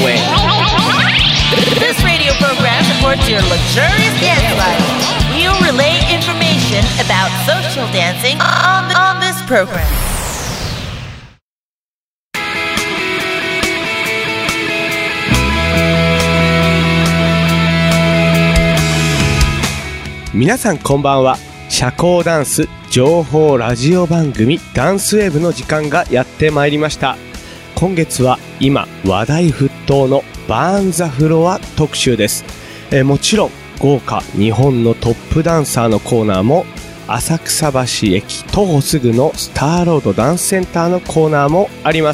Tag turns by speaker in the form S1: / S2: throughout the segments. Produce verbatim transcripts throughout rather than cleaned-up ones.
S1: Wave.
S2: This radio program supports your luxurious dance life. We'll relay information about social dancing on, the, on this program.
S3: 皆さんこんばんは。社交ダンス情報ラジオ番組ダンスウェーブの時間がやってまいりました。今月は今話題沸騰のバーンザフロア特集です。えー、もちろん豪華日本のトップダンサーのコーナーも、浅草橋駅徒歩すぐのスターロードダンスセンターのコーナーもあります。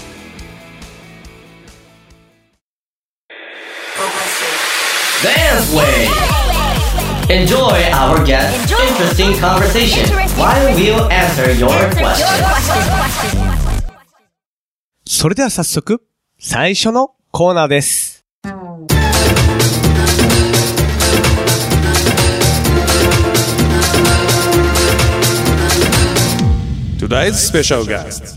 S1: Dance Wave.Enjoy our guest's interesting conversation while we'll answer your questions.
S3: それでは早速最初のコーナーです。
S4: Today's special guest.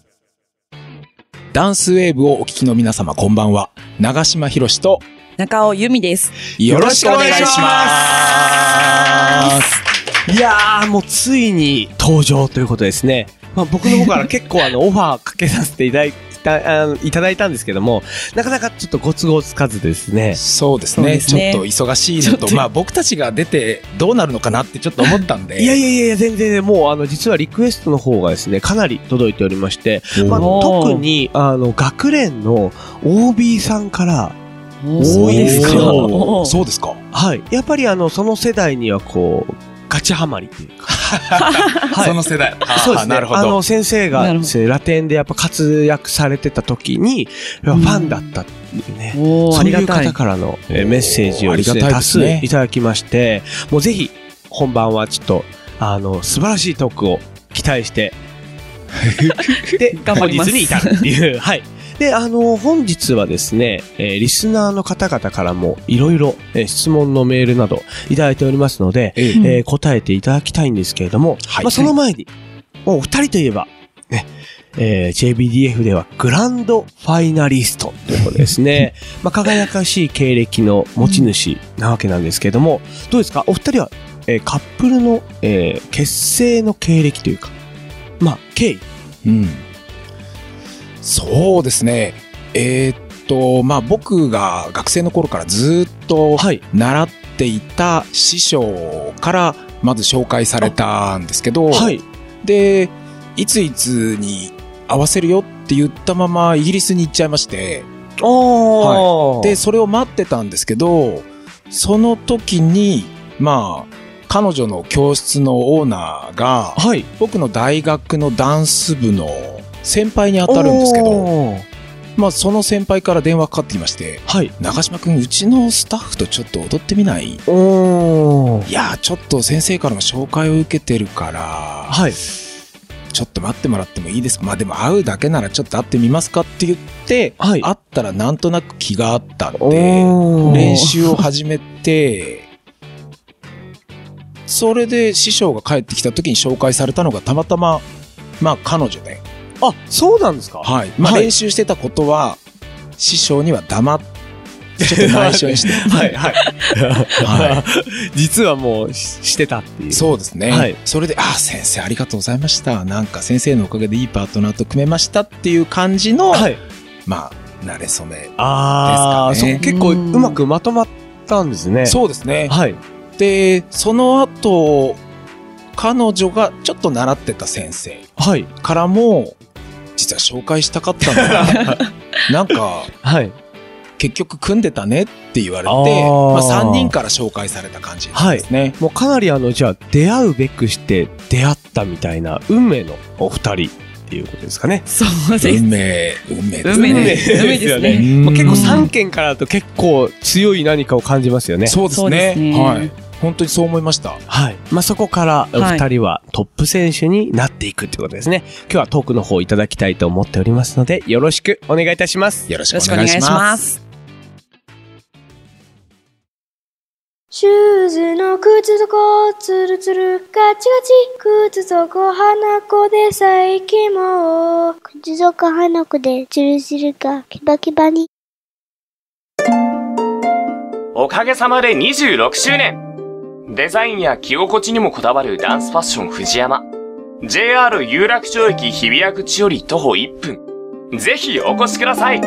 S5: ダンスウェーブをお聞きの皆様こんばんは。長島博史と
S6: 中尾由美です。
S5: よろしくお願いします。
S3: いやー、もうついに登場ということですね。まあ僕の方から結構あのオファーかけさせていただいた、あのいただいたんですけども、なかなかちょっとご都合つかずですね。
S5: そうですね。ちょっと忙しいのと、まあ僕たちが出てどうなるのかなってちょっと思ったんで。
S3: いやいやいや全然もうあの実はリクエストの方がですね、かなり届いておりまして、まあ、特にあの学連の オービー さんから
S5: 多いですか。そうですか。
S3: はい。やっぱりあのその世代にはこうガチハマりというか、
S5: はい、その世代。
S3: そうですね。
S5: なるほど。
S3: あの先生がラテンでやっぱ活躍されてた時にファンだったっていうね。
S6: うん、
S3: そういう方からのメッセージをですね、多数いただきまして、もうぜひ本番はちょっとあの素晴らしいトークを期待してで本日に至るっていうはい。で、あの、本日はですね、えー、リスナーの方々からもいろいろ質問のメールなどいただいておりますので、えーえー、答えていただきたいんですけれども、はい、まあ、その前に、もうお二人といえば、ね、えー、ジェイビーディーエフ ではグランドファイナリストということですね。まあ、輝かしい経歴の持ち主なわけなんですけれども、どうですかお二人は、えー、カップルの、えー、結成の経歴というか、まあ、経緯。
S5: うん。そうですね。えー、っと、まあ、僕が学生の頃からずっと習っていた師匠からまず紹介されたんですけど、はい、で、いついつに合わせるよって言ったままイギリスに行っちゃいまして、はい、で、それを待ってたんですけど、その時に、まあ、彼女の教室のオーナーが、はい、僕の大学のダンス部の先輩に当たるんですけど、まあその先輩から電話かかってきまして、はい、長島くんうちのスタッフとちょっと踊ってみない？おいやちょっと先生からの紹介を受けてるから、はい、ちょっと待ってもらってもいいですか？まあでも会うだけならちょっと会ってみますかって言って、はい、会ったらなんとなく気があったんで練習を始めてそれで師匠が帰ってきた時に紹介されたのがたまたままあ彼女で。
S3: あ、そうなんですか？
S5: はい。まあ、練習してたことは、はい、師匠には黙って、ちょっと内緒にして。
S3: はい、はい。はい。実はもうし、してたっていう。
S5: そうですね。はい。それで、あ、先生ありがとうございました。なんか先生のおかげでいいパートナーと組めましたっていう感じの、はい。まあ、慣れ初めですかね。ああ、そう、
S3: 結構うまくまとまったんですね。
S5: そうですね。はい。で、その後、彼女がちょっと習ってた先生からも、実は紹介したかったんだなんか、はい、結局組んでたねって言われて、まあ、さんにんから紹介された感じですね。はい、
S3: もうかなりあのじゃあ出会うべくして出会ったみたいな運命のお二人っていうことですかね。
S6: そうです。
S5: 運命、運命ですね。
S6: 運命ですね。
S3: まあ、結構さんけんからだと結構強い何かを感じますよね。
S5: そうですね。すねはい。本当にそう思いました。
S3: はい。まあ、そこからお二人はトップ選手になっていくってことですね。はい、今日はトークの方いただきたいと思っておりますので、よろしくお願いいたします。
S5: よろしくお願いします。
S7: シューズの靴底ツルツルガチガチ靴底花子で最近も靴底花子でチルチルがキバキバに
S8: おかげさまでにじゅうろくしゅうねん。デザインや着心地にもこだわるダンスファッション藤山。ジェイアール 有楽町駅日比谷口より徒歩いっぷん。ぜひお越しください。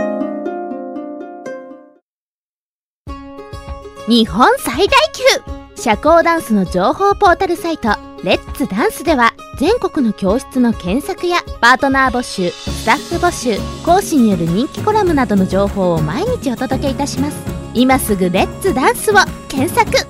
S9: 日本最大級社交ダンスの情報ポータルサイトレッツダンスでは、全国の教室の検索やパートナー募集、スタッフ募集、講師による人気コラムなどの情報を毎日お届けいたします。今すぐレッツダンスを検索。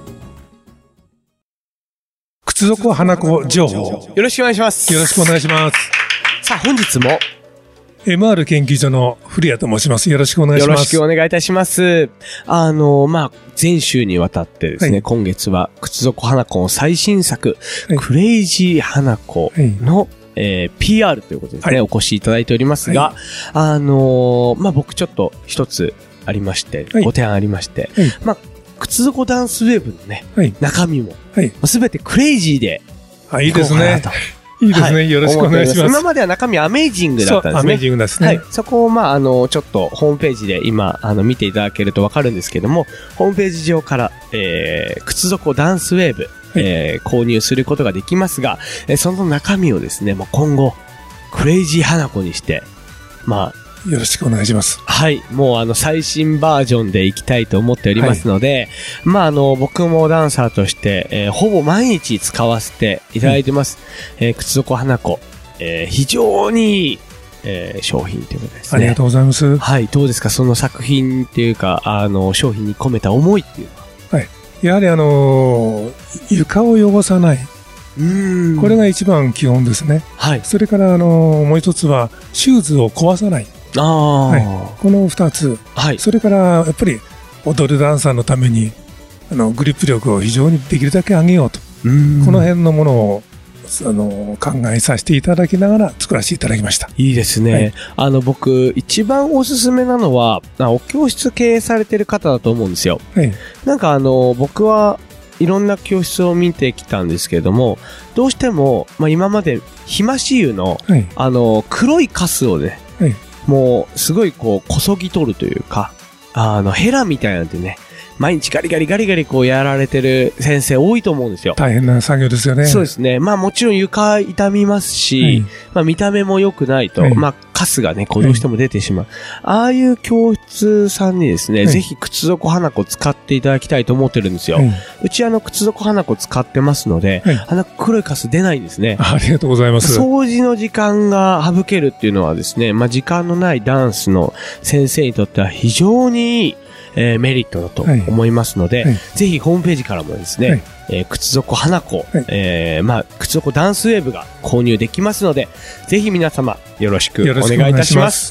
S10: 靴底花子情報、
S3: よろしくお願いします。
S10: よろしくお願いします。
S3: さあ、本日も
S10: エムアール 研究所の古谷と申します。よろしくお願いします。
S3: よろしくお願いいたします。あの、まあ、前週にわたってですね、はい、今月は靴底花子の最新作、はい、クレイジー花子の、はい、えー、ピーアール ということですね、はい、お越しいただいておりますが、はい、あのー、まあ、僕ちょっと一つありまして、はい、ご提案ありまして、はい、まあ、靴底ダンスウェーブのね、はい、中身も、す、はい、べてクレイジーで、
S10: はい、いいですね。いいですね、はい。よろしくお願いします。
S3: 今までは中身アメイジングだったんですね。
S10: アメイジングですね。
S3: はい。そこを、まあ、あの、ちょっとホームページで今、あの、見ていただけるとわかるんですけども、ホームページ上から、えー、靴底ダンスウェーブ、はい、えー、購入することができますが、えー、その中身をですね、もう今後、クレイジー花子にして、まあ、
S10: よろしくお願いします。
S3: はい。もうあの、最新バージョンでいきたいと思っておりますので、はい、まああの、僕もダンサーとして、えー、ほぼ毎日使わせていただいてます。うん、えー、靴底花子、えー、非常にいい、えー、商品ということですね。
S10: ありがとうございます。
S3: はい。どうですか、その作品っていうか、あの、商品に込めた思いっていうのは。
S10: はい。やはりあのー、床を汚さない。
S3: うーん。
S10: これが一番基本ですね。
S3: はい。
S10: それからあのー、もう一つは、シューズを壊さない。
S3: ああ、
S10: はい、この二つ、はい、それからやっぱり踊るダンサーのためにあのグリップ力を非常にできるだけ上げようと、うーん、この辺のものをあの考えさせていただきながら作らせていただきました。
S3: いいですね。はい、あの僕一番おすすめなのはお教室経営されてる方だと思うんですよ。はい、なんかあの僕はいろんな教室を見てきたんですけれども、どうしても、まあ、今までひまし油の、はい、あの黒いカスをね、はい、もうすごいこうこそぎ取るというか、あのヘラみたいなんでね、毎日ガリガリガリガリこうやられてる先生多いと思うんですよ。
S10: 大変な作業ですよね。
S3: そうですね。まあもちろん床痛みますし、はい、まあ見た目も良くないと、はい、まあカスがね、こうどうしても出てしまう。はい、ああいう教室さんにですね、はい、ぜひ靴底花子使っていただきたいと思ってるんですよ。はい、うちあの靴底花子使ってますので、はい、あの黒いカス出ないんですね。
S10: ありがとうございます。
S3: 掃除の時間が省けるっていうのはですね、まあ時間のないダンスの先生にとっては非常にいいえー、メリットだと思いますので、はいはい、ぜひホームページからもですね、はい、えー、靴底花子、はい、えー、まあ、靴底ダンスウェーブが購入できますので、ぜひ皆様よろしくお願いいたします。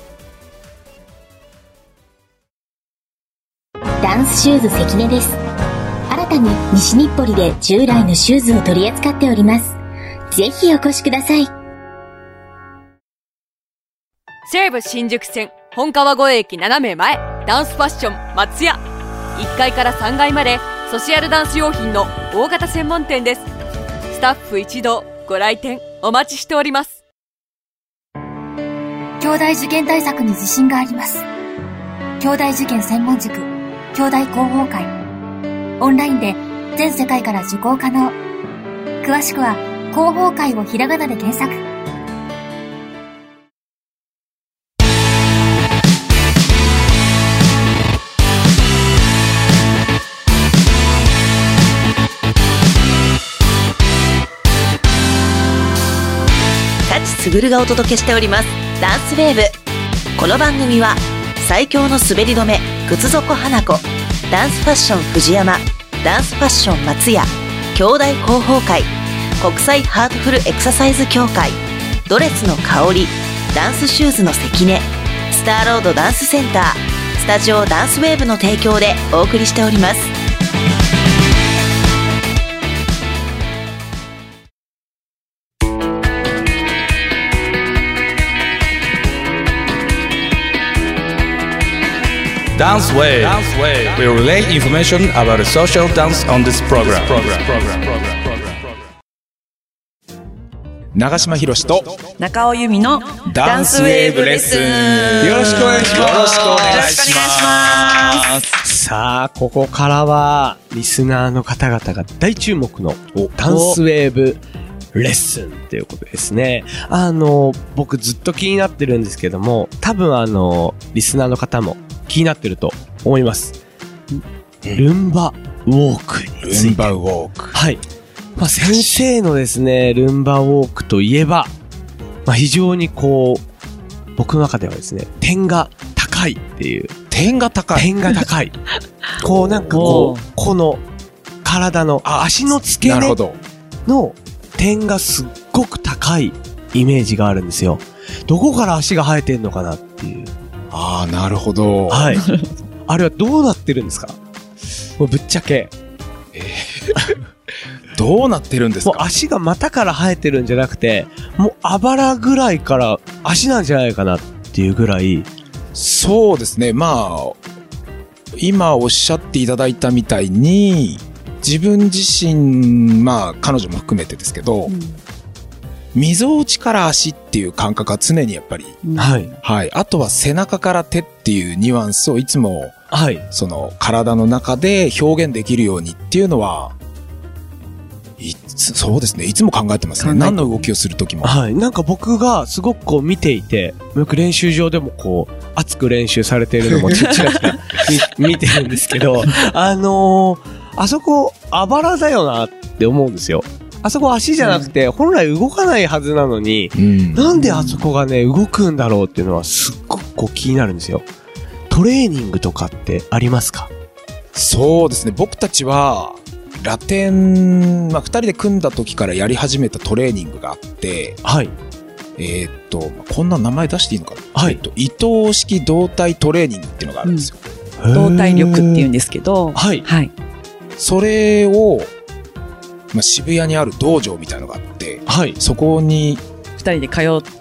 S11: ダンスシューズ関根です。新たに西日暮里で従来のシューズを取り扱っております。ぜひお越しください。
S12: 西武新宿線本川越駅斜め前、ダンスファッション松屋。いっかいからさんがいまでソシャルダンス用品の大型専門店です。スタッフ一同ご来店お待ちしております。
S13: 兄弟受験対策に自信があります。兄弟受験専門塾兄弟広報会、オンラインで全世界から受講可能。詳しくは広報会をひらがなで検索。
S2: すぐるがお届けしておりますダンスウェーブ。この番組は最強の滑り止め靴底花子、ダンスファッション藤山、ダンスファッション松屋、兄弟広報会、国際ハートフルエクササイズ協会、ドレスの香り、ダンスシューズの関根、スターロードダンスセンター、スタジオダンスウェーブの提供でお送りしております。
S4: Dance Wave. We relay information about the social dance on this program.
S5: 長島博史と
S6: 中尾由美の
S5: ダンスウェーブレッスン。
S3: よろしくお願いします。
S5: よろしくお願いします。
S3: さあ、ここからは、リスナーの方々が大注目のダンスウェーブレッスンということですね。あの、僕ずっと気になってるんですけども、多分あの、リスナーの方も気になってると思います。ルンバウォークについて。
S5: ルンバウォーク。
S3: はい。まあ、先生のですね、ルンバウォークといえば、まあ、非常にこう、僕の中ではですね、点が高いっていう。
S5: 点が高い
S3: 点が高い。こうなんかこう、この体の足の付け根の点がすっごく高いイメージがあるんですよ。どこから足が生えてんのかなっていう。
S5: ああ、なるほど。
S3: はい。あれはどうなってるんですか？もうぶっちゃけ。
S5: えーどうなってるんですか？
S3: もう足が股から生えてるんじゃなくて、もうあばらぐらいから足なんじゃないかなっていうぐらい。
S5: そうですね。まあ、今おっしゃっていただいたみたいに、自分自身、まあ彼女も含めてですけど、うん、溝落ちから足っていう感覚は常にやっぱり、
S3: うん、はい。
S5: はい。あとは背中から手っていうニュアンスをいつも、
S3: はい。
S5: その体の中で表現できるようにっていうのは、いつそうですね。いつも考えてますね。何の動きをするときも。
S3: はい。なんか僕がすごくこう見ていて、よく練習場でもこう、熱く練習されているのもちらちら見てるんですけど、あのー、あそこ、あばらだよなって思うんですよ。あそこ足じゃなくて、本来動かないはずなのに、うん、なんであそこがね、動くんだろうっていうのはすっごくこう気になるんですよ。トレーニングとかってありますか？
S5: そうですね。僕たちは、ラテン、まあ、二人で組んだ時からやり始めたトレーニングがあって、
S3: はい。
S5: えー、っと、こんな名前出していいのかな？
S3: はい。
S5: えっと、伊藤式動体トレーニングっていうのがあるんですよ。
S6: うん、動体力って言うんですけど、
S3: はい。
S6: はい。
S5: それを、まあ、渋谷にある道場みたいなのがあって、
S3: はい。
S5: そこに、
S6: 二人で通って、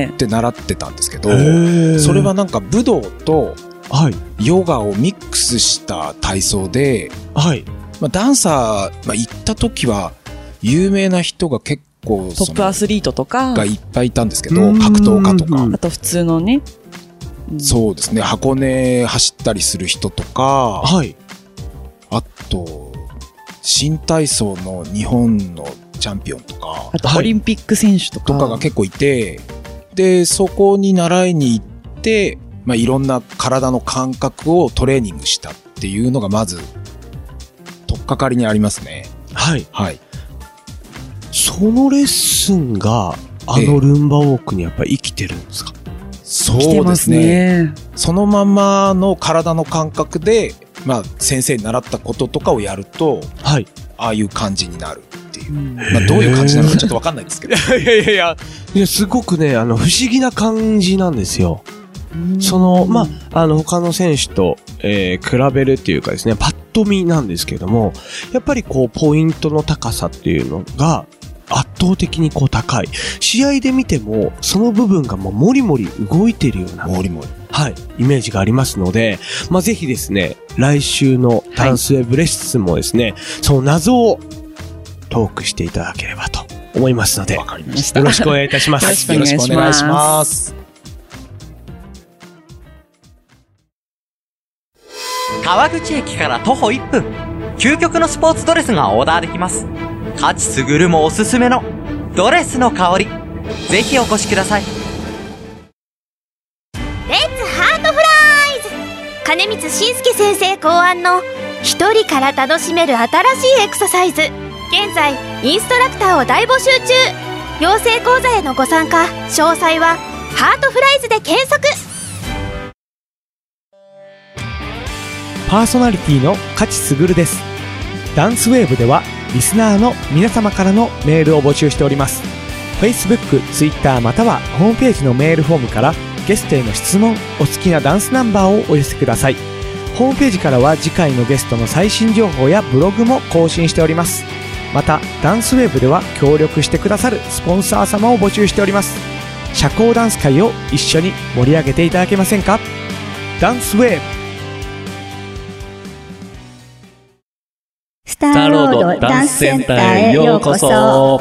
S5: 通って習ってたんですけど、それはなんか武道と、
S3: はい。
S5: ヨガをミックスした体操で、
S3: はい。
S5: まあ、ダンサー、まあ、行った時は、有名な人が結構、
S6: トップアスリートとか、
S5: がいっぱいいたんですけど、格闘家とか。
S6: あと普通のね。
S5: うん、そうですね、箱根走ったりする人とか、
S3: はい。
S5: あと、新体操の日本のチャンピオンとか、
S6: あとオリンピック選手とか、
S5: とかが結構いて、で、そこに習いに行って、まあ、いろんな体の感覚をトレーニングしたっていうのがまず、とっかかりにありますね。
S3: はい。
S5: はい。
S3: そのレッスンが、あのルンバウォークにやっぱり生きてるんですか？
S5: そうですね。そのままの体の感覚で、まあ、先生に習ったこととかをやると、
S3: はい。
S5: ああいう感じになるっていう。まあ、どういう感じなのかちょっとわかんないですけど。
S3: いやいやいやいや、すごくね、あの、不思議な感じなんですよ。その、まあ、あの、他の選手と、えー、比べるっていうかですね、パッと見なんですけども、やっぱりこう、ポイントの高さっていうのが、圧倒的にこう高い。試合で見ても、その部分がもうもりもり動いてるような。
S5: もりもり。
S3: はい。イメージがありますので、まあ、ぜひですね、来週のダンスウェブレッスンもですね、はい、その謎をトークしていただければと思いますので、
S5: わかりました。
S3: よろしくお願いいたします。
S5: よろしくお願いします。
S1: 川口駅から徒歩いっぷん、究極のスポーツドレスがオーダーできます。勝つぐるもおすすめのドレスの香り、ぜひお越しください。
S7: レッツハートフライズ、金光信介先生考案の一人から楽しめる新しいエクササイズ。現在インストラクターを大募集中。養成講座へのご参加詳細はハートフライズで検索。
S14: パーソナリティの勝すぐるです。ダンスウェーブではリスナーの皆様からのメールを募集しております。 Facebook、Twitter またはホームページのメールフォームからゲストへの質問、お好きなダンスナンバーをお寄せください。ホームページからは次回のゲストの最新情報やブログも更新しております。またダンスウェーブでは協力してくださるスポンサー様を募集しております。社交ダンス界を一緒に盛り上げていただけませんか？ダンスウェーブ。
S15: スターロードダンスセンターへようこそ。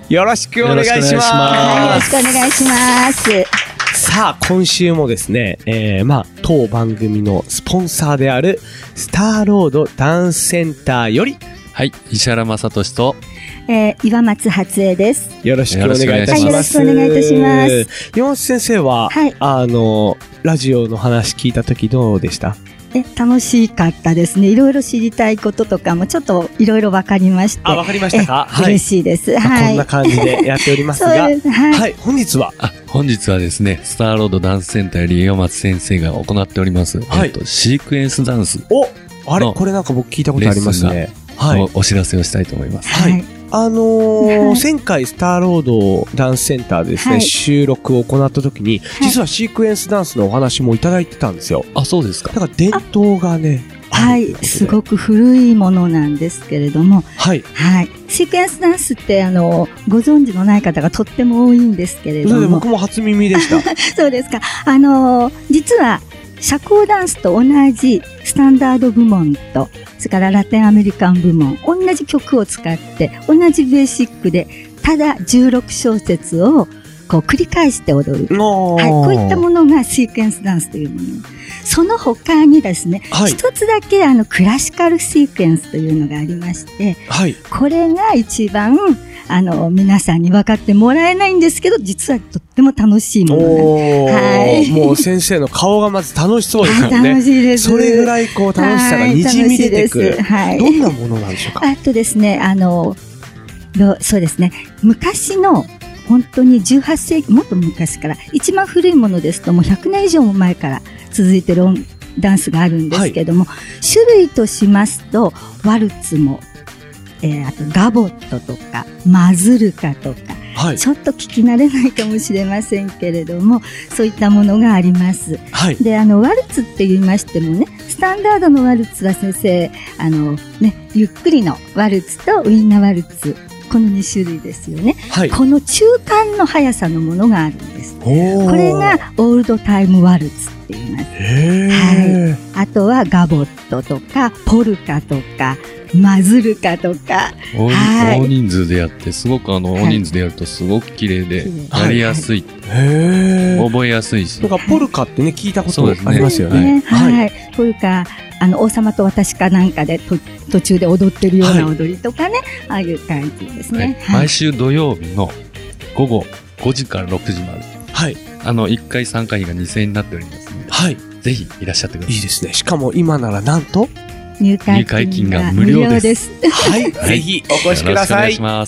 S3: よろしくお願いします。よろ
S15: しくお願いします。
S3: さあ、今週もですね、えー、まあ、当番組のスポンサーである、スターロードダンスセンターより、
S16: はい、石原正俊と、
S15: えー、岩松初江です。
S3: よろしくお願いいたします。
S15: よろしくお願いいたします。
S3: 岩松先生は、はい、あの、ラジオの話聞いたときどうでした？
S15: え、楽しかったですね。いろいろ知りたいこととかもちょっといろいろ分かりまして。
S3: あ、分かりましたか？
S15: はい。嬉しいです。
S3: はい。こんな感じでやっておりますが。そうです。はい。はい。本日は
S16: あ、本日はですね、スターロードダンスセンターより岩松先生が行っております。はい。えっと、シークエンスダンス。
S3: お、あれこれなんか僕聞いたことありますね。
S16: はい。お, お知らせをしたいと思います。
S3: はい。あのーはい、前回スターロードダンスセンターでですね、はい、収録を行った時に、実はシークエンスダンスのお話もいただいてたんですよ。
S16: あ、そうですか。
S3: だから伝統がね、
S15: はい、すごく古いものなんですけれども、
S3: はい。
S15: はい。シークエンスダンスって、あの、ご存知のない方がとっても多いんですけれども。
S3: 僕も初耳でした。
S15: そうですか。あの、実は、社交ダンスと同じスタンダード部門と、それからラテンアメリカン部門、同じ曲を使って、同じベーシックで、ただじゅうろくしょうせつをこう繰り返して踊る。はい、こういったものがシークエンスダンスというもの。その他にですね、はい、一つだけあのクラシカルシークエンスというのがありまして、
S3: はい、
S15: これが一番あの皆さんに分かってもらえないんですけど、実はとっても楽しいものなんです。はい、
S3: もう先生の顔がまず楽しそうですよね。
S15: 楽しいです。
S3: それぐらいこう楽しさがにじみ出てくる。
S15: はい、
S3: どんなものなんでしょうか。
S15: あとですね、あのそうですね、昔の本当にじゅうはっせいき、もっと昔から一番古いものですともうひゃくねん以上も前から続いてるダンスがあるんですけども、はい、種類としますとワルツも、えー、あとガボットとかマズルカとか、はい、ちょっと聞き慣れないかもしれませんけれども、そういったものがあります。
S3: はい、
S15: で、あのワルツって言いましてもね、スタンダードのワルツは先生、あのね、ゆっくりのワルツとウインナーワルツ、このにしゅるいですよね。
S3: はい、
S15: この中間の速さのものがあるんです。これがオールドタイムワルツって言います。はい、あとはガボットとかポルカとかマズルカとか、
S16: 大、はい、大人数でやってすごくあの、はい、大人数でやるとすごく綺麗でやりやすい、
S3: はい、へ
S16: 覚えやすいし、
S3: なんかポルカってね聞いたことありますよね。
S15: はい、はい、ポルカ、あの王様と私かなんかでと途中で踊ってるような踊りとかね、はい、ああいう感じですね。はい
S16: はい、毎週土曜日の午後ごじからろくじまで、
S3: はい、
S16: あのいっかい参加費がにせんえんになっておりますので、
S3: はい、
S16: ぜひいらっしゃってください。
S3: いいですね。しかも今ならなんと
S15: 入会金が無料です。
S3: はい、ぜひお越しください。
S16: よろしくお願いします。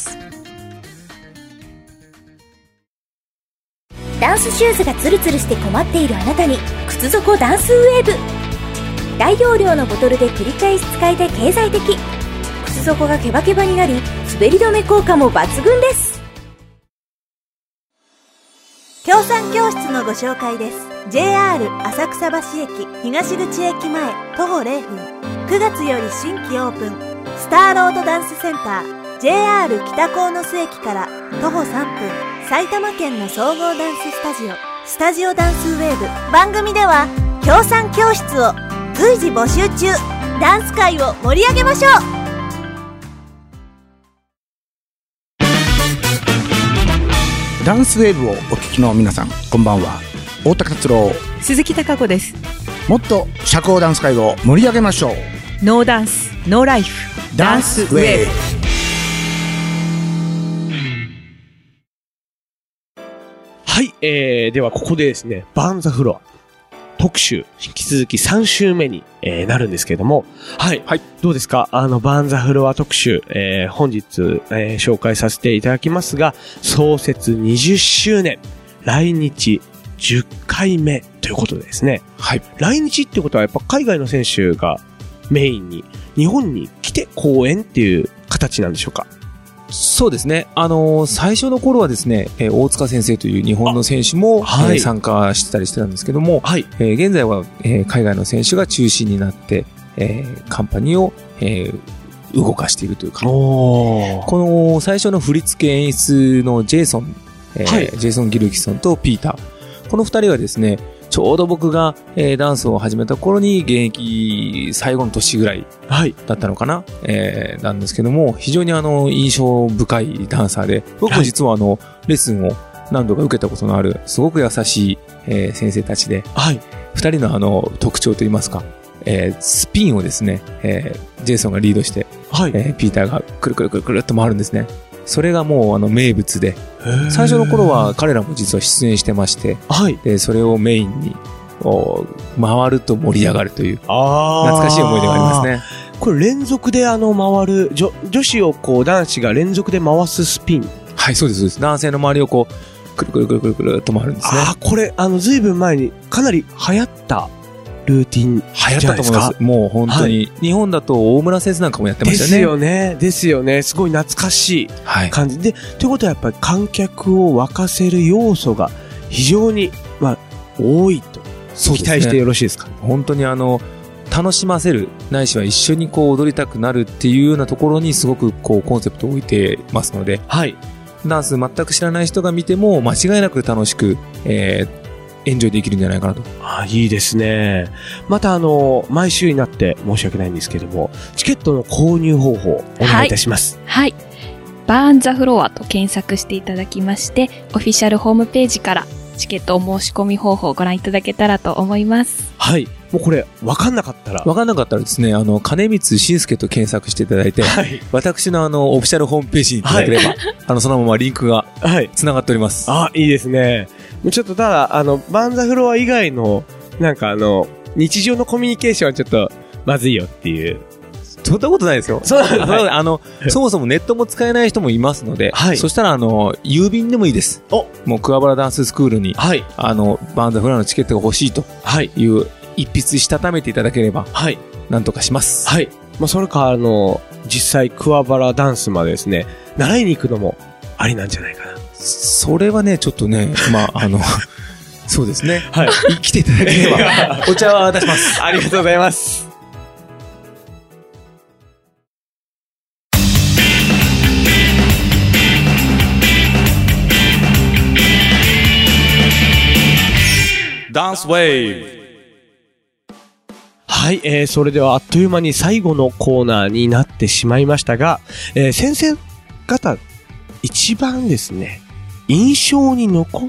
S7: ダンスシューズがツルツルして困っているあなたに、靴底ダンスウェーブ。大容量のボトルで繰り返し使えて経済的。靴底がケバケバになり、滑り止め効果も抜群です。協賛教室のご紹介です。 ジェイアール 浅草橋駅東口駅前徒歩れいふん、くがつより新規オープン、スターロードダンスセンター ジェイアール 北鴻巣駅から徒歩さんぷん、埼玉県の総合ダンススタジオスタジオダンスウェーブ。番組では協賛教室を随時募集中。ダンス界を盛り上げましょう。
S5: ダンスウェーブをお聞きの皆さん、こんばんは。大高達郎、
S6: 鈴木貴子です。
S5: もっと社交ダンス界を盛り上げましょう。
S6: ノーダンスノーライフダンスウェーブ。
S3: はい、えー、ではここでですね、バーンザフロア特集、引き続きさん週目に、えー、なるんですけれども、はい、はい、どうですか、あの、バーンザフロア特集、えー、本日、えー、紹介させていただきますが、創設にじゅっしゅうねん、来日じゅっかいめということでですね、
S5: はい、
S3: 来日ってことはやっぱ海外の選手がメインに、日本に来て公演っていう形なんでしょうか。
S5: そうですね。あのー、最初の頃はですね、えー、大塚先生という日本の選手も、はい、えー、参加してたりしてたんですけども、
S3: はい、
S5: えー、現在は、えー、海外の選手が中心になって、えー、カンパニーを、えー、動かしているというか、この最初の振付演出のジェイソン、えーはい、ジェイソン・ギルキソンとピーター、この二人はですね、 ちょうど僕が、えー、ダンスを始めた頃に現役最後の年ぐらいだったのかな、はい、えー、なんですけども、非常にあの、印象深いダンサーで、僕も実はあの、はい、レッスンを何度か受けたことのある、すごく優しい、えー、先生たちで、はい。二人のあの、特徴といいますか、えー、スピンをですね、えー、ジェイソンがリードして、はい。えー、ピーターがくるくるくるくるっと回るんですね。それがもうあの名物で、最初の頃は彼らも実は出演してまして、はい。で、それをメインに、回ると盛り上がるという、懐かしい思い出がありますね。
S3: これ連続であの回る、女、女子をこう男子が連続で回すスピン。
S5: はい、そうです、そうです。男性の周りをこう、くるくるくるくるくるっと回るんですね。
S3: ああ、これ、あの、ずいぶん前にかなり流行ったルーティンじゃないですか。流行ったと思います。
S5: もう本当に、はい、日本だと大村先生なんかもやってましたよね。
S3: ですよね。ですよね。すごい懐かしい感じ、はい、で、ということはやっぱり観客を沸かせる要素が非常に、まあ、多いと。期待してよろしいですか？
S5: 本当にあの、楽しませる、ないしは一緒にこう踊りたくなるっていうようなところにすごくこうコンセプトを置いてますので、はい。ダンス全く知らない人が見ても間違いなく楽しく、えー、エンジョイできるんじゃないかなと。
S3: ああ、いいですね。またあの、毎週になって申し訳ないんですけども、チケットの購入方法お願いいたします。
S17: はい。はい、バーンザフロアと検索していただきまして、オフィシャルホームページからチケットお申し込み方法をご覧いただけたらと思います。
S3: はい。もうこれ、わかんなかったら。
S5: わかんなかったらですね、あの、金光慎介と検索していただいて、はい、私のあの、オフィシャルホームページにいただければ、はい、あの、そのままリンクが、はい。繋がっております。
S3: あ、いいですね。ちょっとただ、あの、バーンザフロア以外の、なんかあの、日常のコミュニケーションはちょっと、まずいよっていう。
S5: そんなことないですよ。そうなんです、はい、あの、そもそもネットも使えない人もいますので、はい、そしたら、あの、郵便でもいいです。おもう、桑原ダンススクールに、はい、あの、バーンザフロアのチケットが欲しいという、一筆したためていただければ、はい、なんとかします。
S3: はい。まあ、それか、あの、実際、桑原ダンスまでですね、習いに行くのもありなんじゃないかな。
S5: それはね、ちょっとね、まあ、あの、そうですね。はい。来ていただければ、お茶は出します。
S3: ありがとうございます。
S4: ダンスウェーブ。
S3: はい、えー、それではあっという間に最後のコーナーになってしまいましたが、えー、先生方、一番ですね、印象に残った、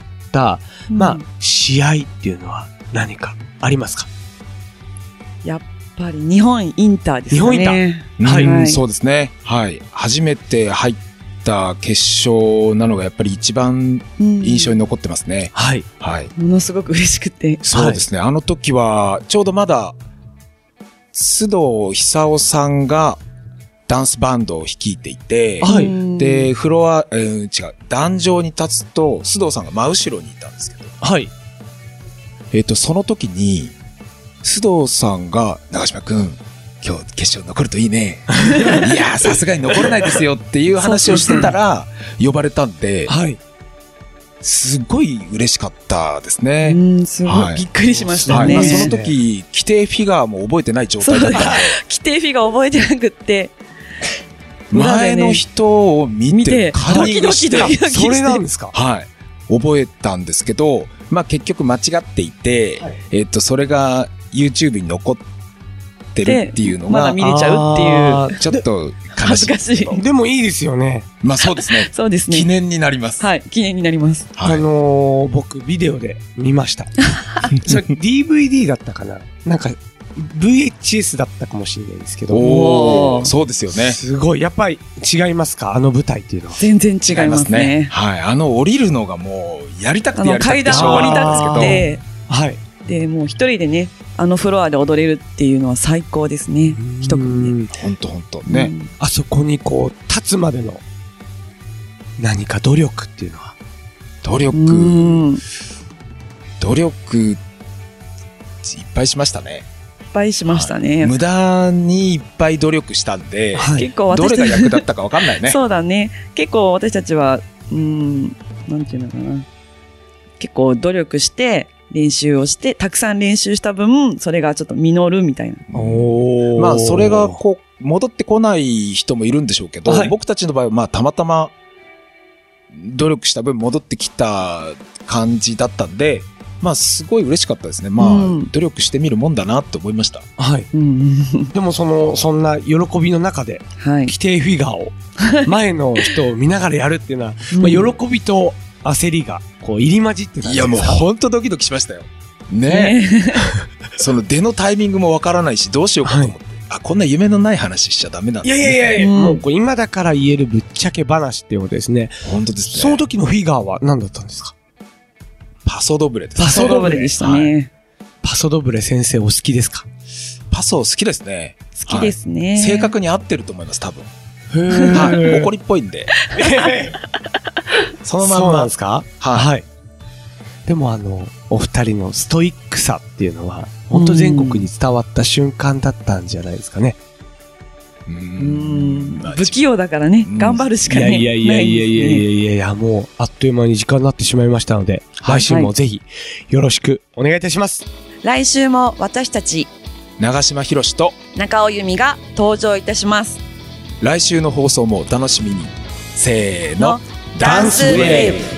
S3: うん、まあ、試合っていうのは何かありますか？
S18: やっぱり日本インターですね。
S3: 日本インター。
S5: はい、はい、そうですね。はい。初めて入った決勝なのがやっぱり一番印象に残ってますね。うん、
S3: はい。
S18: はい。ものすごく嬉しくて。
S5: そうですね。はい、あの時は、ちょうどまだ、須藤久夫さんがダンスバンドを率いていて、はい、で、フロア、えー、違う、壇上に立つと、須藤さんが真後ろにいたんですけど、はい。えっと、その時に、須藤さんが、長島くん、今日決勝残るといいね。いやー、さすがに残れないですよっていう話をしてたら、呼ばれたんで、はい。すごい嬉しかったですね。
S18: うん、すごい、はい、びっくりしましたね。
S5: はい、まあ、その時、規定フィガーも覚えてない状態だったんで。
S18: 規定フィガー覚えてなくって、
S5: 前の人を見て、
S18: ドキドキドキドキして。
S5: それなんですか？はい。覚えたんですけど、まあ結局間違っていて、はい、えっと、それが YouTube に残ってるっていうのが、
S18: まだ見れちゃうっていう。
S5: ちょっと、
S18: 恥ずかしい。
S3: でもいいですよね。
S5: まあそうですね。
S18: そうですね。
S5: 記念になります。
S18: はい、記念になります。
S3: はい、あのー、僕、ビデオで見ました。それ ディーブイディー だったかな？なんか、ブイエイチエス だったかもしれないんですけど。
S5: おー、そうですよね。
S3: すごい。やっぱり違いますか？あの舞台っていうのは。
S18: 全然違いますね。
S5: はい。あの降りるのがもう、やりたくてやりたくて。
S18: 階段を降りたくて。はい。で、もう一人でね、あのフロアで踊れるっていうのは最高ですね。一組で。
S5: ほんとほんとね。
S3: あそこにこう、立つまでの何か努力っていうのは。
S5: 努力、努力、いっぱいしましたね。
S18: いっぱいしましたね。
S5: 無駄にいっぱい努力したんで、はい、結構私どれが役立ったか分かんないね。
S18: そうだね。結構私たちは、うーん、なんていうのかな。結構努力して、練習をして、たくさん練習した分、それがちょっと実るみたいな。
S5: おー。まあ、それがこう、戻ってこない人もいるんでしょうけど、はい、僕たちの場合は、まあ、たまたま、努力した分戻ってきた感じだったんで、 まあ、すごい嬉しかったですね。まあ、うん、努力してみるもんだなって思いました。
S3: はい。うん、でも、その、そんな喜びの中で、はい、規定フィギュアを、前の人を見ながらやるっていうのは、うん、まあ、喜びと焦りが、こう、入り混じってたんですか？
S5: いや、もう、ほんとドキドキしましたよ。ねえ。その出のタイミングもわからないし、どうしようかと思って。はい、あ、こんな夢のない話しちゃダメなんだ、ね。
S3: いやいやいや、うん、もうこう今だから言えるぶっちゃけ話っていうことですね。
S5: 本当ですね。
S3: その時のフィギュアは何だったんですか？
S5: パソドブレです。
S18: パソドブレでしたね。はい、
S3: パソドブレ先生お好きですか？
S5: パソ好きですね。
S18: 好きですね。
S5: はい、正確に合ってると思います、多分。へはい。怒りっぽいんで。そのまんま。
S3: そうなんですか？
S5: はい。
S3: はい。でもあの、お二人のストイックさっていうのは、本当全国に伝わった瞬間だったんじゃないですかね。
S18: うーん。不器用だからね、頑張るしかない。
S3: いやいやいやいやいやいやいやいや、もう、あっという間に時間になってしまいましたので、来週もぜひ、よろしくお願いいたします。
S18: 来週も私たち、
S5: 長島博史と
S18: 中尾由美が登場いたします。
S5: 来週の放送もお楽しみに。せーの、
S18: ダンスウェーブ。